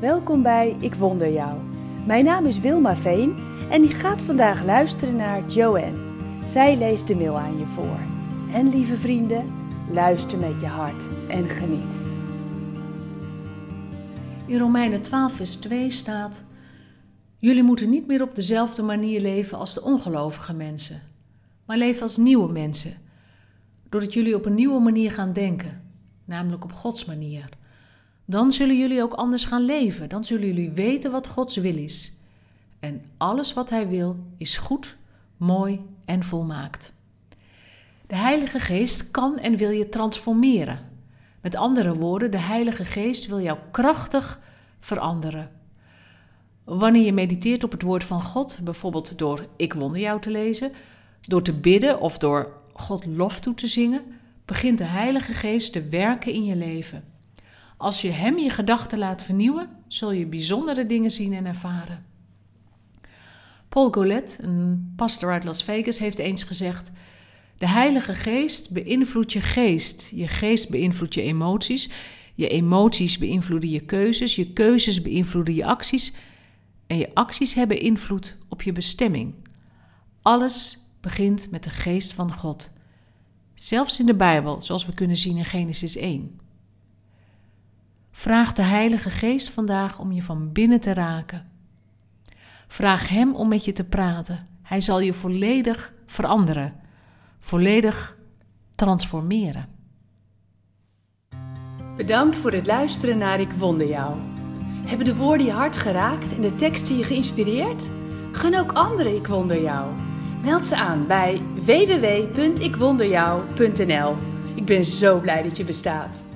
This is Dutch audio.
welkom bij Ik Wonder Jou. Mijn naam is Wilma Veen en ik ga vandaag luisteren naar Joanne. Zij leest de mail aan je voor. En lieve vrienden, luister met je hart en geniet. In Romeinen 12 vers 2 staat: jullie moeten niet meer op dezelfde manier leven als de ongelovige mensen, maar leven als nieuwe mensen, doordat jullie op een nieuwe manier gaan denken, namelijk op Gods manier. Dan zullen jullie ook anders gaan leven, dan zullen jullie weten wat Gods wil is. En alles wat Hij wil is goed, mooi en volmaakt. De Heilige Geest kan en wil je transformeren. Met andere woorden, de Heilige Geest wil jou krachtig veranderen. Wanneer je mediteert op het woord van God, bijvoorbeeld door Ik Wonder Jou te lezen, door te bidden of door God lof toe te zingen, begint de Heilige Geest te werken in je leven. Als je Hem je gedachten laat vernieuwen, zul je bijzondere dingen zien en ervaren. Paul Goulet, een pastor uit Las Vegas, heeft eens gezegd: de Heilige Geest beïnvloedt je geest beïnvloedt je emoties beïnvloeden je keuzes beïnvloeden je acties en je acties hebben invloed op je bestemming. Alles begint met de geest van God. Zelfs in de Bijbel, zoals we kunnen zien in Genesis 1. Vraag de Heilige Geest vandaag om je van binnen te raken. Vraag Hem om met je te praten. Hij zal je volledig veranderen, volledig transformeren. Bedankt voor het luisteren naar Ik Wonder Jou. Hebben de woorden je hart geraakt en de teksten je geïnspireerd? Gun ook anderen Ik Wonder Jou. Meld ze aan bij www.ikwonderjou.nl. Ik ben zo blij dat je bestaat.